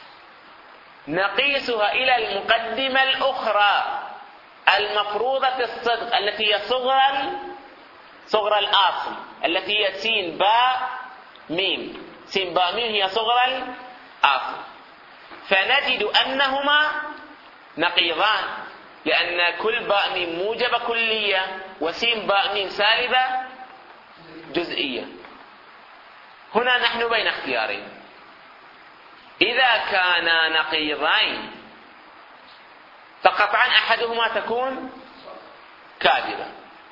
نقيسها إلى المقدمة الأخرى المفروضة الصدق التي هي صغرى صغرى الأصل التي هي سين باء ميم. سين باء ميم هي صغرى الأصل، فنجد أنهما نقيضان، لأن كل باء ميم موجبة كلية وسين باء ميم سالبة جزئية. هنا نحن بين اختيارين. إذا كانا نقيضين فقطعا أحدهما تكون كاذبة،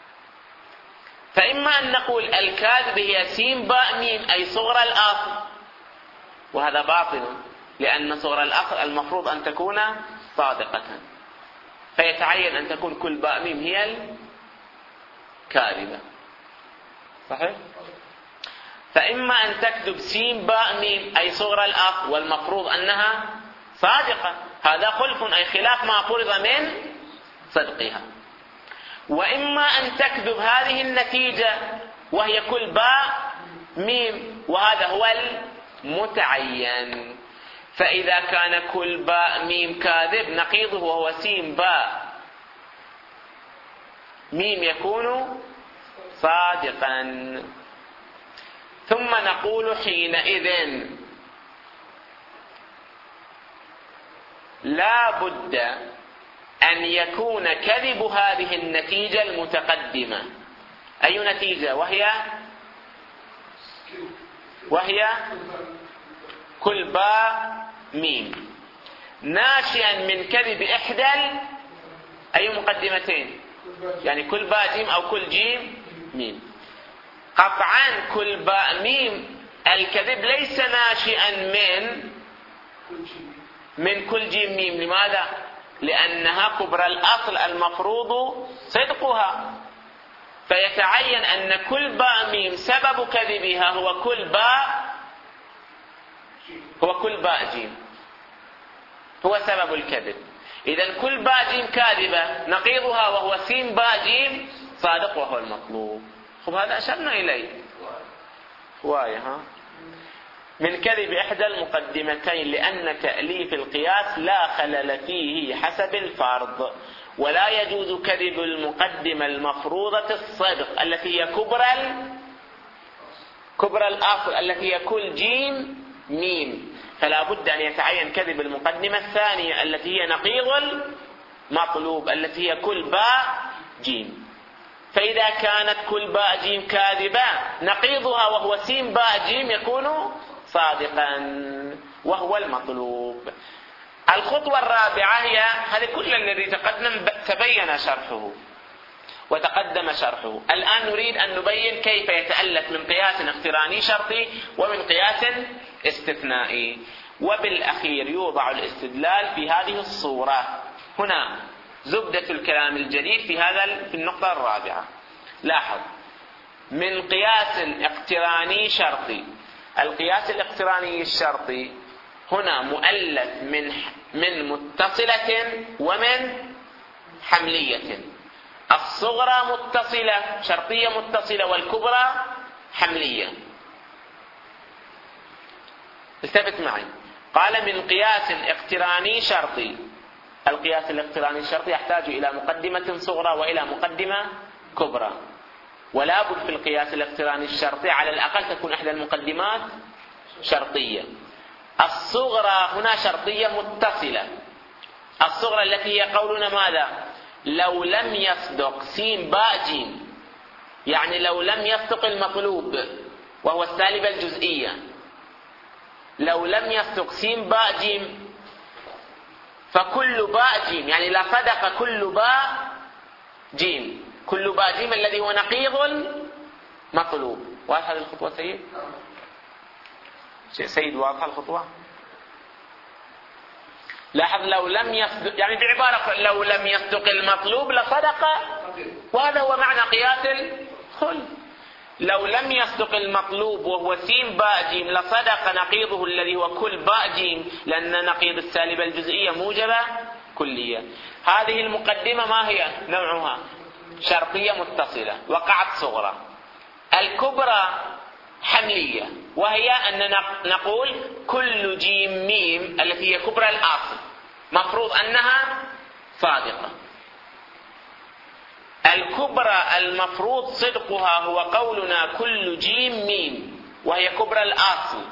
فإما أن نقول الكاذبة هي سين باء ميم أي صغرى الأصل، وهذا باطل لأن صغرى الأصل المفروض أن تكون صادقة، فيتعين أن تكون كل باء ميم هي الكاذبة. صحيح؟ فإما أن تكذب سين باء ميم أي صغرى الأصل والمفروض أنها صادقة، هذا خلف أي خلاف ما فرض من صدقها. وإما أن تكذب هذه النتيجة وهي كل باء ميم، وهذا هو المتعين. فإذا كان كل باء ميم كاذب نقيضه وهو سين باء ميم يكون صادقا. ثم نقول حينئذ لا بد أن يكون كذب هذه النتيجة المتقدمة. أي نتيجة؟ وهي وهي كل باء ميم، ناشئا من كذب إحدى أي مقدمتين، يعني كل باء جيم أو كل جيم ميم. قطعا كل باء ميم الكذب ليس ناشئا من من كل جيم ميم. لماذا؟ لأنها كبرى الأصل المفروض صدقها، فيتعين أن كل باء ميم سبب كذبها هو كل باء هو كل باء جيم. هو سبب الكذب. إذا كل باء جيم كاذبة نقيضها وهو سين باء جيم صادق وهو المطلوب. خب هذا أشرنا إليه هواية. ها من كذب إحدى المقدمتين لأن تأليف القياس لا خلل فيه حسب الفرض، ولا يجوز كذب المقدمة المفروضة الصدق التي هي كبرى كبرى الأصل التي هي كل جيم ميم، فلا بد أن يتعين كذب المقدمة الثانية التي هي نقيض المطلوب التي هي كل باء جيم. فإذا كانت كل باء جيم كاذبة نقيضها وهو سين باء جيم يكون صادقا وهو المطلوب. الخطوة الرابعة هي هذه كل الذي تقدم تبين شرحه وتقدم شرحه. الآن نريد أن نبين كيف يتألف من قياس اقتراني شرطي ومن قياس استثنائي. وبالأخير يوضع الاستدلال في هذه الصورة. هنا زبدة الكلام الجديد في هذا في النقطة الرابعة. لاحظ، من قياس اقتراني شرطي، القياس الاقتراني الشرطي هنا مؤلف من من متصلة ومن حملية. الصغرى متصلة شرطية متصلة والكبرى حملية. التفت معي، قال من قياس اقتراني شرطي. القياس الاقتراني الشرطي يحتاج إلى مقدمة صغرى وإلى مقدمة كبرى، ولا بد في القياس الاقتراني الشرطي على الأقل تكون إحدى المقدمات شرطية. الصغرى هنا شرطية متصلة. الصغرى التي هي قولنا ماذا؟ لو لم يصدق سين باء جيم، يعني لو لم يصدق المطلوب وهو السالبة الجزئية، لو لم يصدق سين باء جيم فكل باء جيم، يعني لا صدق كل باء جيم، كل باء جيم الذي هو نقيض المطلوب. واضح هذه الخطوة سيد؟ سيد واضح الخطوة؟ لاحظ، لو لم يصدق يعني بعبارة لو لم يصدق المطلوب لصدق، وهذا هو معنى قياس الخل. لو لم يصدق المطلوب وهو سين باء جيم لصدق نقيضه الذي هو كل باء جيم، لأن نقيض السالبة الجزئية موجبة كلية. هذه المقدمة ما هي نوعها؟ شرطية متصلة وقعت صغرى. الكبرى حملية، وهي أن نقول كل جيم ميم التي هي كبرى الأصل مفروض أنها صادقة. الكبرى المفروض صدقها هو قولنا كل جيم ميم وهي كبرى الأصل.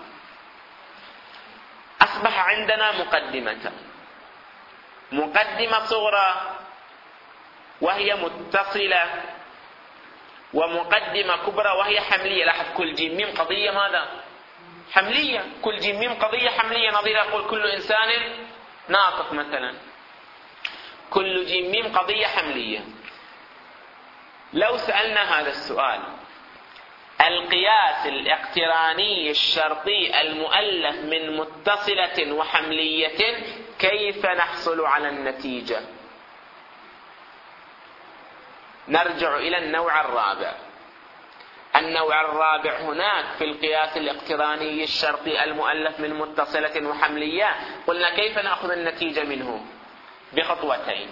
أصبح عندنا مقدمة، مقدمة صغرى وهي متصلة، ومقدمة كبرى وهي حملية. لاحظ، كل جيم ميم قضية ماذا؟ حملية. كل جيم ميم قضية حملية، نظير أقول كل إنسان ناطق مثلا. كل جيم ميم قضية حملية. لو سألنا هذا السؤال، القياس الاقتراني الشرطي المؤلف من متصلة وحملية كيف نحصل على النتيجة؟ نرجع إلى النوع الرابع. النوع الرابع هناك في القياس الاقتراني الشرطي المؤلف من متصلة وحملية قلنا كيف نأخذ النتيجة منه؟ بخطوتين.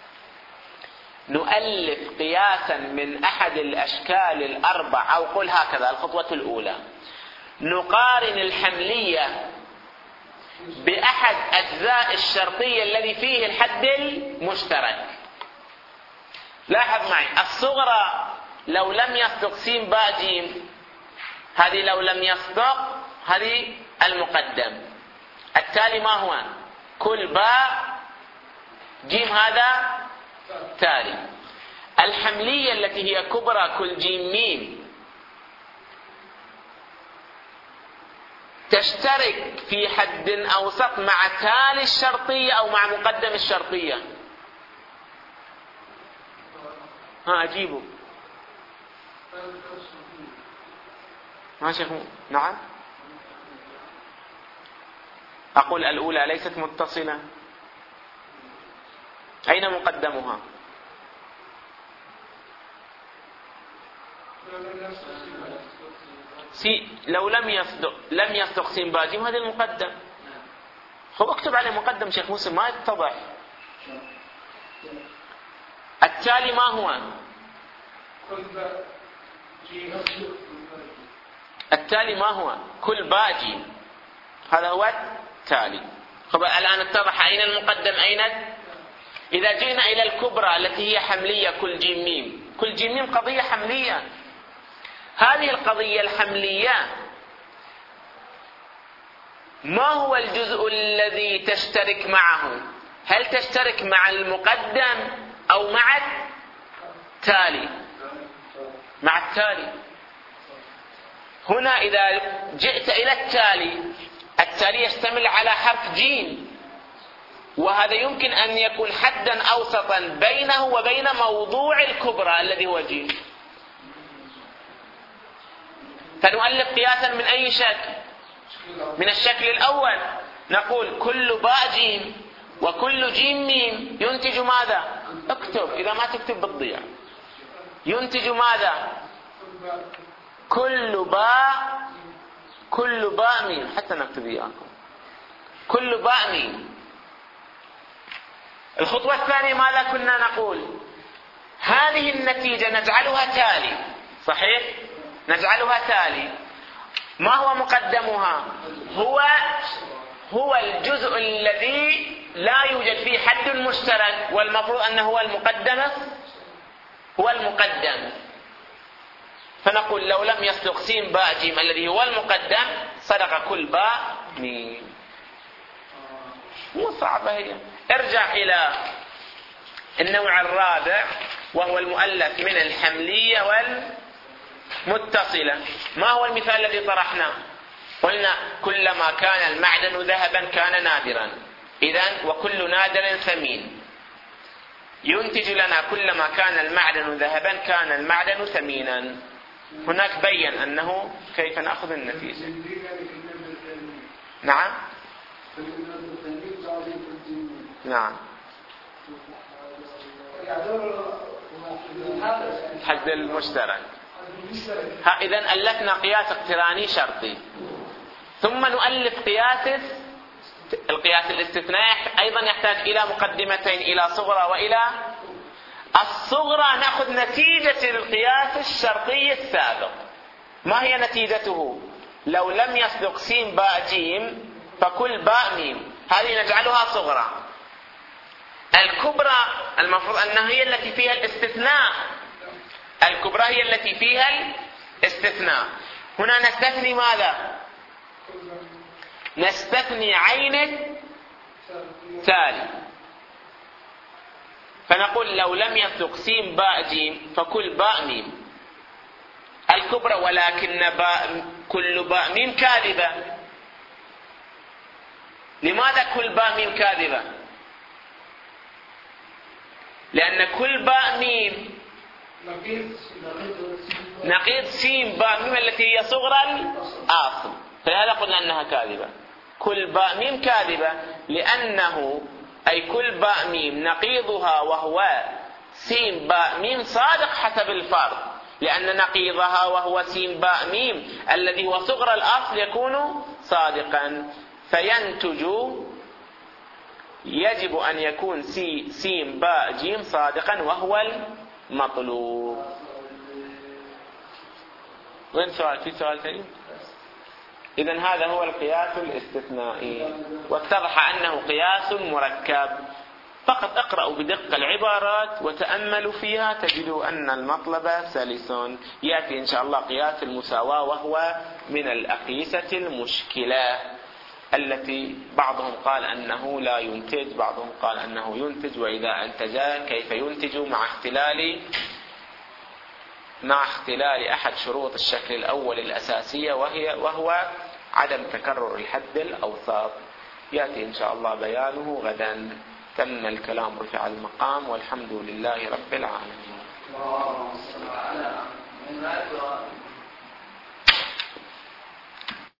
نؤلف قياسا من أحد الأشكال الأربع، أو قل هكذا: الخطوة الأولى نقارن الحملية بأحد أجزاء الشرطية الذي فيه الحد المشترك. لاحظ معي، الصغرى لو لم يصدق سين باء جيم، هذه لو لم يصدق هذه المقدم، التالي ما هو؟ كل باء جيم هذا تالي. الحملية التي هي كبرى كل جيم ميم تشترك في حد أوسط مع تالي الشرطية أو مع مقدم الشرطية. ها أجيبوا. ما شيخ؟ نعم. أقول الأولى ليست متصلة، أين مقدمها؟ سي لو لم يصدق لم يصدق سين باء جيم هذا المقدم. هو اكتب عليه مقدم شيخ مسلم ما يتضح. التالي ما هو؟ التالي ما هو؟ كل باء جيم، هذا هو التالي. طب الآن اتضح أين المقدم أين؟ إذا جئنا إلى الكبرى التي هي حملية كل جيم ميم، كل جيم ميم قضية حملية. هذه القضية الحملية ما هو الجزء الذي تشترك معه؟ هل تشترك مع المقدم أو مع التالي؟ مع التالي. هنا إذا جئت إلى التالي، التالي يشتمل على حرف جيم، وهذا يمكن أن يكون حدا أوسطا بينه وبين موضوع الكبرى الذي هو جيم. فنؤلف قياسا من أي شكل؟ من الشكل الأول، نقول كل باء جيم وكل جيم ميم ينتج ماذا؟ اكتب، إذا ما تكتب بتضيع. ينتج ماذا؟ كل باء كل باء ميم، حتى نكتب إياكم كل باء ميم. الخطوة الثانية ماذا كنا نقول؟ هذه النتيجة نجعلها تالي، صحيح؟ نجعلها تالي. ما هو مقدمها؟ هو هو الجزء الذي لا يوجد فيه حد مشترك، والمفروض أنه هو المقدم هو المقدم. فنقول لو لم يصدق سين باء جيم الذي هو المقدم صدق كل باء ميم. مو صعبة هي. ارجع إلى النوع الرابع وهو المؤلف من الحملية والمتصلة. ما هو المثال الذي طرحناه؟ قلنا كلما كان المعدن ذهبا كان نادرا، إذن وكل نادر ثمين. ينتج لنا كلما كان المعدن ذهبا كان المعدن ثمينا. هناك بين أنه كيف نأخذ النتيجة. نعم نعم حد المشترك. إذن ألفنا قياس اقتراني شرطي، ثم نؤلف قياس القياس الاستثنائي. أيضا يحتاج إلى مقدمتين، إلى صغرى وإلى الصغرى. نأخذ نتيجة القياس الشرطي السابق. ما هي نتيجته؟ لو لم يصدق سين باء جيم فكل باء ميم، هذه نجعلها صغرى. الكبرى المفروض أنها هي التي فيها الاستثناء، الكبرى هي التي فيها الاستثناء. هنا نستثني ماذا؟ نستثني عين تالي. فنقول لو لم يصدق سين باء جيم فكل باء ميم الكبرى، ولكن باء كل باء ميم كاذبة. لماذا كل باء ميم كاذبة؟ لأن كل باء ميم نقيض سين باء ميم التي هي صغرى الأصل، فلهذا قلنا أنها كاذبة. كل باء ميم كاذبة لأنه أي كل باء ميم نقيضها وهو سين باء ميم صادق حسب الفرض، لأن نقيضها وهو سين باء ميم الذي هو صغرى الأصل يكون صادقا، فينتج يجب أن يكون سي سين باء جيم صادقا وهو المطلوب. وين سؤال؟ في سؤال ثاني؟ إذن هذا هو القياس الاستثنائي، واتضح أنه قياس مركب. فقط اقرأوا بدقة العبارات وتأملوا فيها تجدوا أن المطلب سلس. يأتي إن شاء الله قياس المساواة، وهو من الأقيسة المشكلة التي بعضهم قال أنه لا ينتج، بعضهم قال أنه ينتج، وإذا انتج كيف ينتج مع اختلال مع اختلال أحد شروط الشكل الأول الأساسية، وهي وهو عدم تكرر الحد الأوسط. يأتي إن شاء الله بيانه غدا. تم الكلام، رفع المقام، والحمد لله رب العالمين.